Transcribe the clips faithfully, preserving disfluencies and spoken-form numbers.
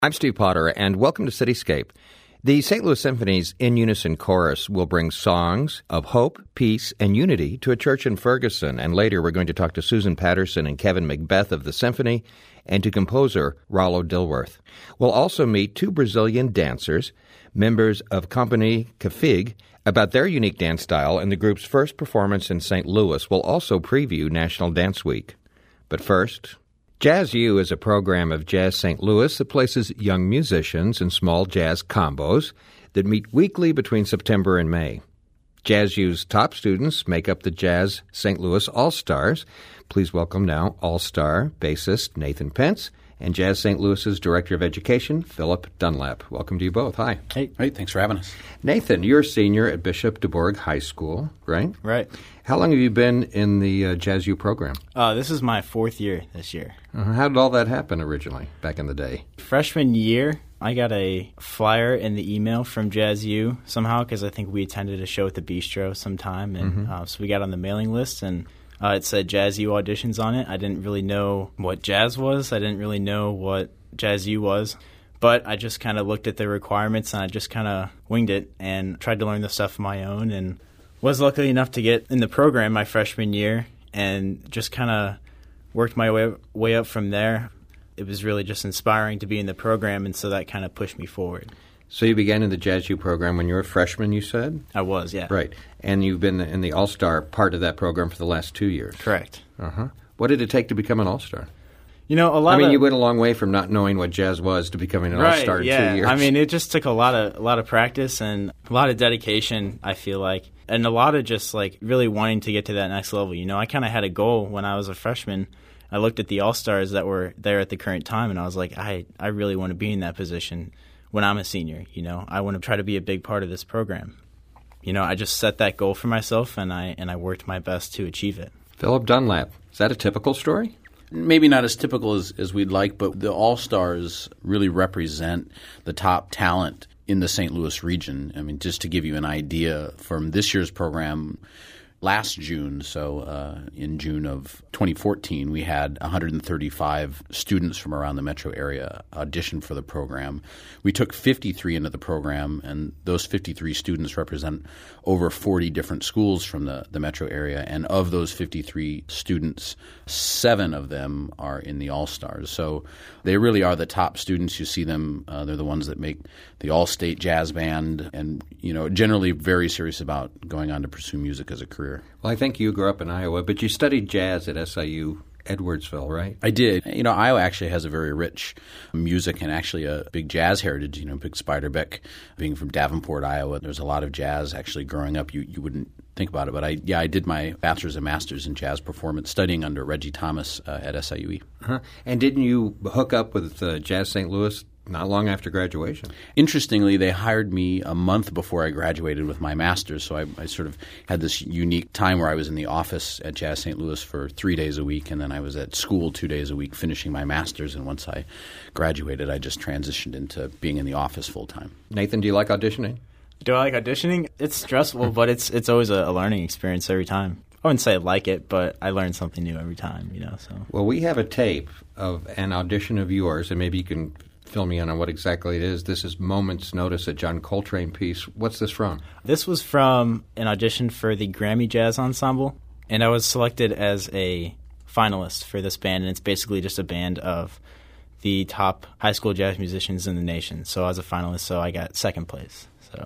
I'm Steve Potter, and welcome to Cityscape. The Saint Louis Symphony's In Unison Chorus will bring songs of hope, peace, and unity to a church in Ferguson, and later we're going to talk to Susan Patterson and Kevin Macbeth of the Symphony and to composer Rollo Dilworth. We'll also meet two Brazilian dancers, members of Company Cafig, about their unique dance style, and the group's first performance in Saint Louis. We'll also preview National Dance Week. But first, Jazz U is a program of Jazz Saint Louis that places young musicians in small jazz combos that meet weekly between September and May. Jazz U's top students make up the Jazz Saint Louis All-Stars. Please welcome now All-Star bassist Nathan Pence and Jazz Saint Louis's Director of Education, Philip Dunlap. Welcome to you both. Hi. Hey. Hey, thanks for having us. Nathan, you're a senior at Bishop DuBourg High School, right? Right. How long have you been in the uh, Jazz U program? Uh, this is my fourth year this year. Uh, how did all that happen originally, back in the day? Freshman year, I got a flyer in the email from Jazz U somehow because I think we attended a show at the Bistro sometime, and mm-hmm. uh, so we got on the mailing list, and uh, it said Jazz U auditions on it. I didn't really know what jazz was. I didn't really know what Jazz U was. But I just kind of looked at the requirements, and I just kind of winged it and tried to learn the stuff on my own, and was lucky enough to get in the program my freshman year and just kind of worked my way, way up from there. It was really just inspiring to be in the program, and so that kind of pushed me forward. So you began in the Jazz U program when you were a freshman, you said? I was, yeah. Right. And you've been in the All-Star part of that program for the last two years. Correct. Uh-huh. What did it take to become an All-Star? You know, a lot I mean, of, you went a long way from not knowing what jazz was to becoming an right, all-star in yeah. two years. I mean, it just took a lot of a lot of practice and a lot of dedication, I feel like, and a lot of just like really wanting to get to that next level. You know, I kind of had a goal when I was a freshman. I looked at the all-stars that were there at the current time, and I was like, I, I really want to be in that position when I'm a senior. You know, I want to try to be a big part of this program. You know, I just set that goal for myself, and I and I worked my best to achieve it. Philip Dunlap, is that a typical story? Maybe not as typical as, as we'd like, but the All-Stars really represent the top talent in the Saint Louis region. I mean, just to give you an idea, from this year's program, last June, so uh, in June of twenty fourteen, we had one hundred thirty-five students from around the metro area audition for the program. We took fifty-three into the program, and those fifty-three students represent over forty different schools from the, the metro area. And of those fifty-three students, seven of them are in the All-Stars. So they really are the top students. You see them. Uh, they're the ones that make the All-State Jazz Band, and you know, generally very serious about going on to pursue music as a career. Well, I think you grew up in Iowa, but you studied jazz at S I U Edwardsville, right? I did. You know, Iowa actually has a very rich music and actually a big jazz heritage. You know, Big Spiderbeck, being from Davenport, Iowa, there's a lot of jazz actually growing up. You you wouldn't think about it, but I yeah, I did my bachelor's and master's in jazz performance studying under Reggie Thomas uh, at S I U E. Uh-huh. And didn't you hook up with uh, Jazz Saint Louis not long after graduation? Interestingly, they hired me a month before I graduated with my master's, so I, I sort of had this unique time where I was in the office at Jazz Saint Louis for three days a week, and then I was at school two days a week finishing my master's, and once I graduated, I just transitioned into being in the office full-time. Nathan, do you like auditioning? Do I like auditioning? It's stressful, but it's it's always a, a learning experience every time. I wouldn't say I like it, but I learn something new every time, you know. So Well, we have a tape of an audition of yours, and maybe you can fill me in on what exactly it is. This is Moment's Notice, a John Coltrane piece. What's this from? This was from an audition for the Grammy Jazz Ensemble, and I was selected as a finalist for this band, and it's basically just a band of the top high school jazz musicians in the nation. So I was a finalist, so I got second place. So.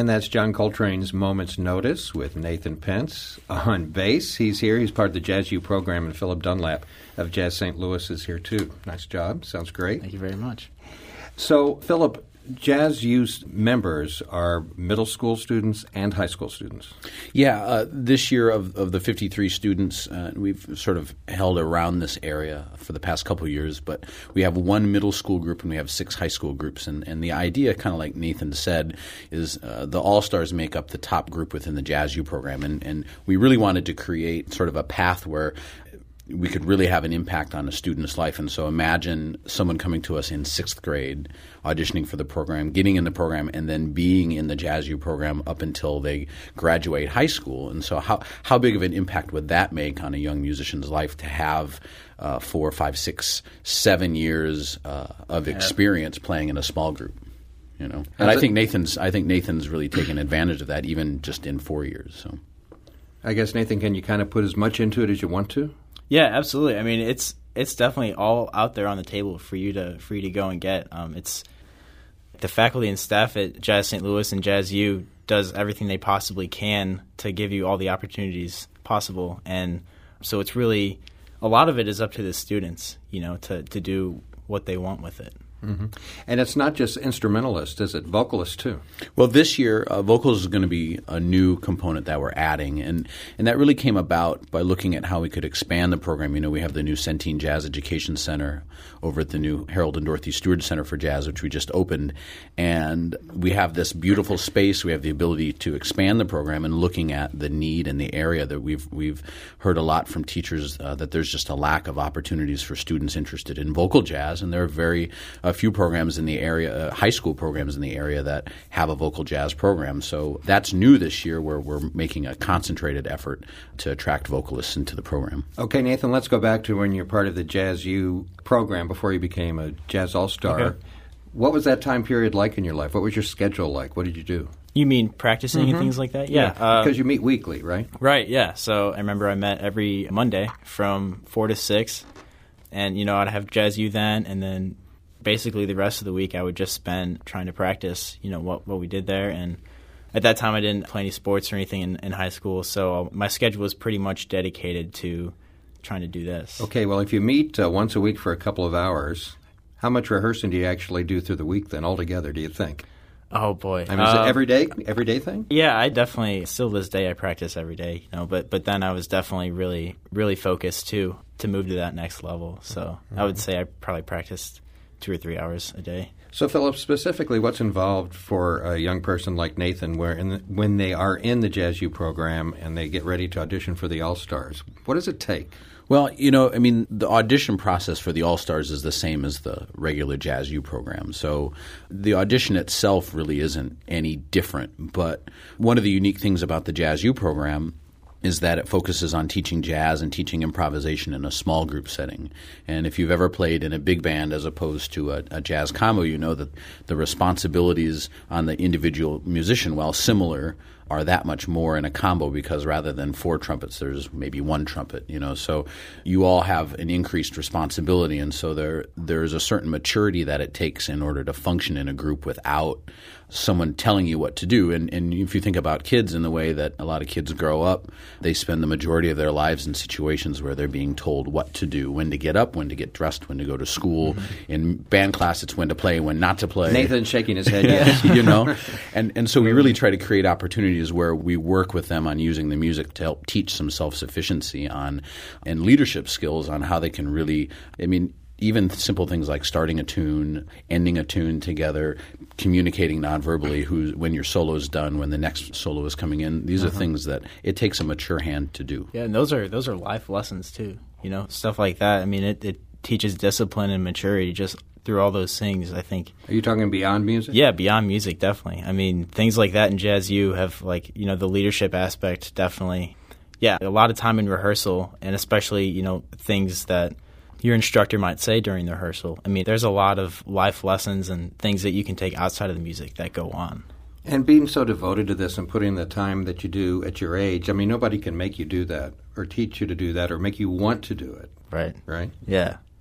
And that's John Coltrane's Moment's Notice with Nathan Pence on bass. He's here. He's part of the Jazz U program, and Philip Dunlap of Jazz Saint Louis is here, too. Nice job. Sounds great. Thank you very much. So, Philip, Jazz U's members are middle school students and high school students. Yeah, uh, this year of, of the fifty-three students, uh, we've sort of held around this area for the past couple of years, but we have one middle school group and we have six high school groups. And, and the idea, kind of like Nathan said, is uh, the All-Stars make up the top group within the Jazz U program. And, and we really wanted to create sort of a path where we could really have an impact on a student's life. And so imagine someone coming to us in sixth grade, auditioning for the program, getting in the program, and then being in the Jazz U program up until they graduate high school. And so how how big of an impact would that make on a young musician's life to have uh, four, five, six, seven years uh, of experience playing in a small group? You know, and I think Nathan's I think Nathan's really taken advantage of that, even just in four years. So, I guess, Nathan, can you kind of put as much into it as you want to? Yeah, absolutely. I mean, it's it's definitely all out there on the table for you to for you to go and get. Um, it's the faculty and staff at Jazz Saint Louis and Jazz U does everything they possibly can to give you all the opportunities possible, and so it's really a lot of it is up to the students, you know, to to do what they want with it. Mm-hmm. And it's not just instrumentalists, is it? Vocalists, too. Well, this year, uh, vocals is going to be a new component that we're adding, and, and that really came about by looking at how we could expand the program. You know, we have the new Centene Jazz Education Center over at the new Harold and Dorothy Stewart Center for Jazz, which we just opened, and we have this beautiful space. We have the ability to expand the program, and looking at the need in the area that we've we've heard a lot from teachers uh, that there's just a lack of opportunities for students interested in vocal jazz, and there are very uh, few programs in the area, uh, high school programs in the area that have a vocal jazz program. So that's new this year, where we're making a concentrated effort to attract vocalists into the program. Okay, Nathan, let's go back to when you're part of the Jazz U program before you became a Jazz All-Star. Okay. What was that time period like in your life? What was your schedule like? What did you do? You mean practicing mm-hmm. and things like that? Yeah. yeah because uh, you meet weekly, right? Right, yeah. So I remember I met every Monday from four to six, and, you know, I'd have Jazz U then, and then basically the rest of the week I would just spend trying to practice, you know, what, what we did there. And at that time I didn't play any sports or anything in, in high school, so my schedule was pretty much dedicated to trying to do this. Okay, well, if you meet uh, once a week for a couple of hours, how much rehearsing do you actually do through the week then altogether, do you think? Oh, boy. I mean, is uh, it every day, every day thing? Yeah, I definitely, still this day I practice every day, you know, but, but then I was definitely really, really focused too to move to that next level. So mm-hmm. I would say I probably practiced two or three hours a day. So, Philip, specifically, what's involved for a young person like Nathan where in the, when they are in the Jazz U program and they get ready to audition for the All-Stars? What does it take? Well, you know, I mean, the audition process for the All-Stars is the same as the regular Jazz U program. So the audition itself really isn't any different. But one of the unique things about the Jazz U program is that it focuses on teaching jazz and teaching improvisation in a small group setting. And if you've ever played in a big band as opposed to a, a jazz combo, you know that the responsibilities on the individual musician, while similar, are that much more in a combo, because rather than four trumpets, there's maybe one trumpet, you know. So you all have an increased responsibility, and so there there's a certain maturity that it takes in order to function in a group without someone telling you what to do. And, and if you think about kids in the way that a lot of kids grow up, they spend the majority of their lives in situations where they're being told what to do, when to get up, when to get dressed, when to go to school. Mm-hmm. In band class, it's when to play, when not to play. Nathan's shaking his head, yes. You know? And, and so we really try to create opportunities where we work with them on using the music to help teach some self-sufficiency on and leadership skills on how they can really, I mean, even simple things like starting a tune, ending a tune together, communicating nonverbally who, when your solo is done, when the next solo is coming in. These uh-huh. are things that it takes a mature hand to do. Yeah, and those are those are life lessons too. You know, stuff like that. I mean, it, it teaches discipline and maturity just through all those things, I think. Are you talking beyond music? Yeah, beyond music, definitely. I mean, things like that in Jazz U have, like, you know, the leadership aspect, definitely. Yeah, a lot of time in rehearsal, and especially, you know, things that your instructor might say during the rehearsal. I mean, there's a lot of life lessons and things that you can take outside of the music that go on. And being so devoted to this and putting the time that you do at your age, I mean, nobody can make you do that or teach you to do that or make you want to do it. Right. Right? Yeah.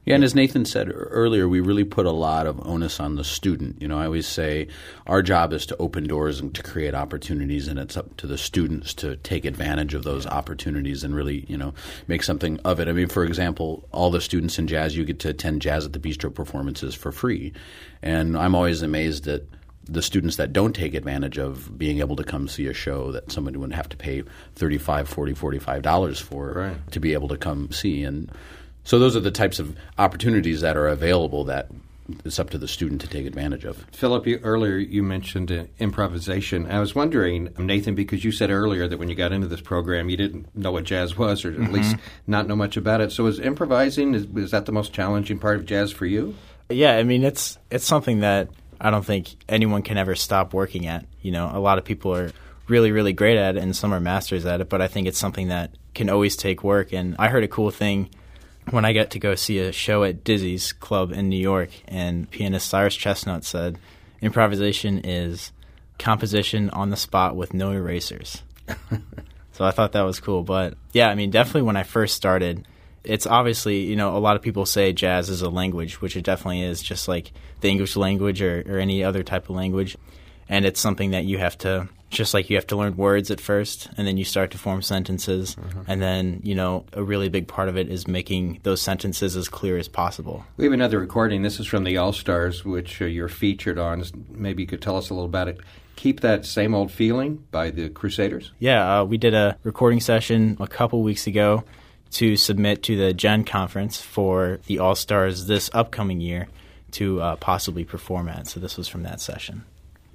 Yeah, and as Nathan said earlier, we really put a lot of onus on the student. You know, I always say our job is to open doors and to create opportunities, and it's up to the students to take advantage of those opportunities and really, you know, make something of it. I mean, for example, all the students in Jazz U get to attend Jazz at the Bistro performances for free. And I'm always amazed at the students that don't take advantage of being able to come see a show that somebody would have to pay thirty-five dollars, forty dollars, forty-five dollars for right. to be able to come see. And so those are the types of opportunities that are available that it's up to the student to take advantage of. Philip, you, earlier you mentioned uh, improvisation. I was wondering, Nathan, because you said earlier that when you got into this program you didn't know what jazz was, or at mm-hmm. least not know much about it. So is improvising, is, is that the most challenging part of jazz for you? Yeah, I mean, it's it's something that I don't think anyone can ever stop working at. You know, a lot of people are really, really great at it, and some are masters at it, but I think it's something that can always take work. And I heard a cool thing when I got to go see a show at Dizzy's Club in New York, and pianist Cyrus Chestnut said, improvisation is composition on the spot with no erasers. So I thought that was cool. But yeah, I mean, definitely when I first started, it's obviously, you know, a lot of people say jazz is a language, which it definitely is, just like the English language or, or any other type of language. And it's something that you have to, just like you have to learn words at first, and then you start to form sentences. Mm-hmm. And then, you know, a really big part of it is making those sentences as clear as possible. We have another recording. This is from the All-Stars, which uh, you're featured on. Maybe you could tell us a little about it. Keep That Same Old Feeling by the Crusaders. Yeah, uh, we did a recording session a couple weeks ago to submit to the Gen Conference for the All-Stars this upcoming year to uh, possibly perform at. So this was from that session.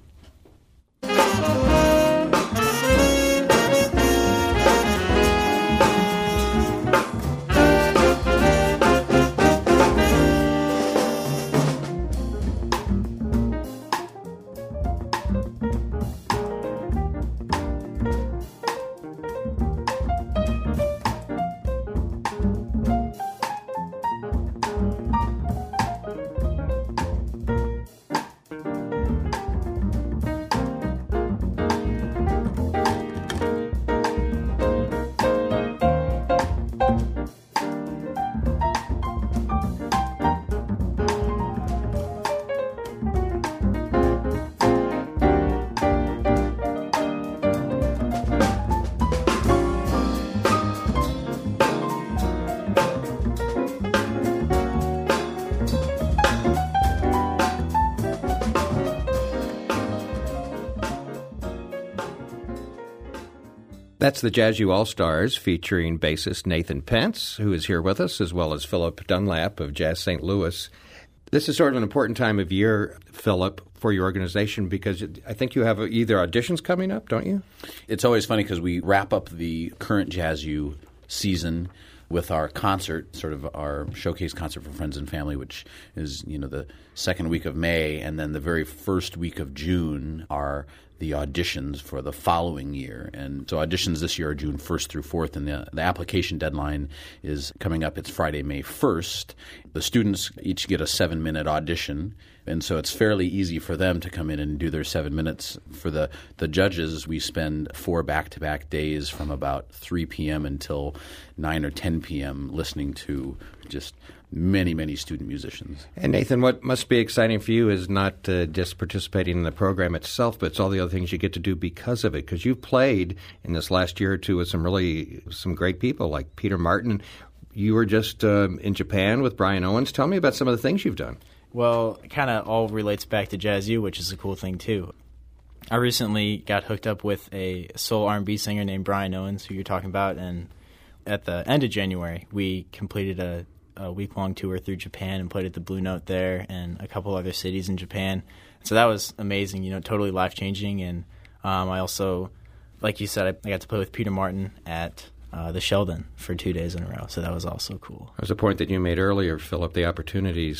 That's the Jazz U All-Stars featuring bassist Nathan Pence, who is here with us, as well as Philip Dunlap of Jazz Saint Louis. This is sort of an important time of year, Philip, for your organization, because I think you have either auditions coming up, don't you? It's always funny because we wrap up the current Jazz U season with our concert, sort of our showcase concert for friends and family, which is, you know, the second week of May, and then the very first week of June are the auditions for the following year. And so auditions this year are June first through fourth, and the, the application deadline is coming up. It's Friday, May first. The students each get a seven-minute audition, and so it's fairly easy for them to come in and do their seven minutes. For the, the judges, we spend four back-to-back days from about three p.m. until nine or ten p.m. listening to just many, many student musicians. And Nathan, what must be exciting for you is not uh, just participating in the program itself, but it's all the other things you get to do because of it. Because you've played in this last year or two with some really some great people like Peter Martin. You were just uh, in Japan with Brian Owens. Tell me about some of the things you've done. Well, it kind of all relates back to Jazz U, which is a cool thing too. I recently got hooked up with a soul R and B singer named Brian Owens, who you're talking about, and at the end of January, we completed a a week-long tour through Japan and played at the Blue Note there and a couple other cities in Japan. So that was amazing, you know, totally life-changing. And um, I also, like you said, I, I got to play with Peter Martin at uh, the Sheldon for two days in a row. So that was also cool. That was a point that you made earlier, Philip, the opportunities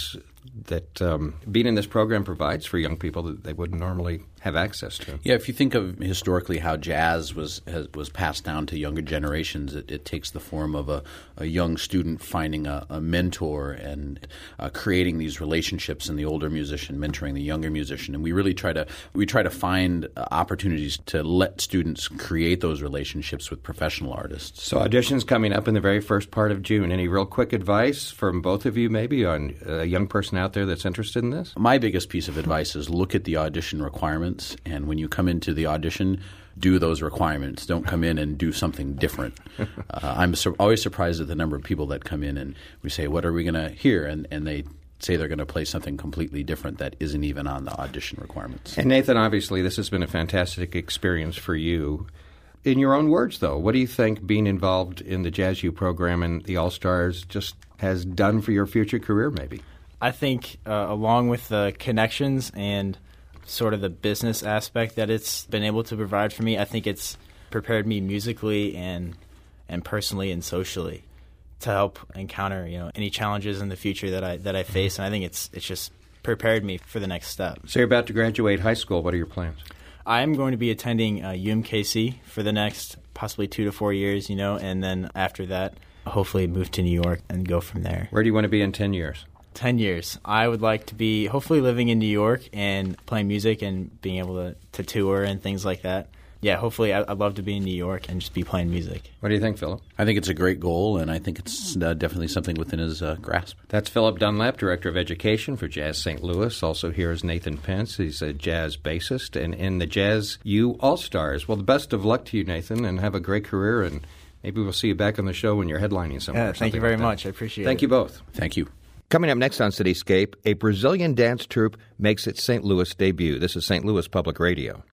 that um, being in this program provides for young people that they wouldn't normally have access to. Yeah, if you think of historically how jazz was has, was passed down to younger generations, it, it takes the form of a, a young student finding a, a mentor and uh, creating these relationships, and the older musician mentoring the younger musician. And we really try to we try to find uh, opportunities to let students create those relationships with professional artists. So auditions coming up in the very first part of June. Any real quick advice from both of you maybe on a young person out there that's interested in this? My biggest piece of advice is look at the audition requirements. And when you come into the audition, do those requirements. Don't come in and do something different. Uh, I'm sur- always surprised at the number of people that come in and we say, what are we going to hear? And, and they say they're going to play something completely different that isn't even on the audition requirements. And Nathan, obviously, this has been a fantastic experience for you. In your own words, though, what do you think being involved in the Jazz U program and the All-Stars just has done for your future career, maybe? I think uh, along with the connections and sort of the business aspect that it's been able to provide for me, I think it's prepared me musically and and personally and socially to help encounter, you know, any challenges in the future that I that I face. And I think it's it's just prepared me for the next step. So you're about to graduate high school. What are your plans? I'm going to be attending uh, U M K C for the next possibly two to four years, you know, and then after that, hopefully move to New York and go from there. Where do you want to be in ten years? ten years. I would like to be hopefully living in New York and playing music and being able to, to tour and things like that. Yeah, hopefully I'd love to be in New York and just be playing music. What do you think, Philip? I think it's a great goal, and I think it's uh, definitely something within his uh, grasp. That's Philip Dunlap, Director of Education for Jazz Saint Louis. Also here is Nathan Pence. He's a jazz bassist and in the Jazz U All-Stars. Well, the best of luck to you, Nathan, and have a great career, and maybe we'll see you back on the show when you're headlining somewhere. Yeah, thank you very like much. I appreciate thank it. Thank you both. Thank you. Coming up next on Cityscape, a Brazilian dance troupe makes its Saint Louis debut. This is Saint Louis Public Radio.